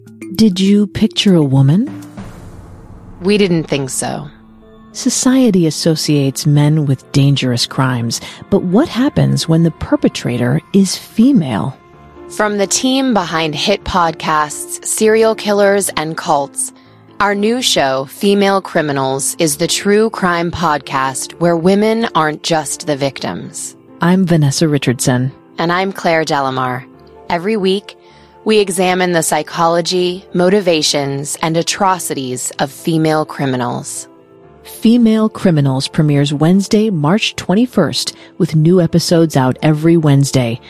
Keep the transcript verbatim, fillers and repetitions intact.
Did you picture a woman? We didn't think so. Society associates men with dangerous crimes, but what happens when the perpetrator is female? From the team behind hit podcasts, serial killers, and cults, our new show, Female Criminals, is the true crime podcast where women aren't just the victims. I'm Vanessa Richardson. And I'm Claire Delamar. Every week, we examine the psychology, motivations, and atrocities of female criminals. Female Criminals premieres Wednesday, March twenty-first, with new episodes out every Wednesday.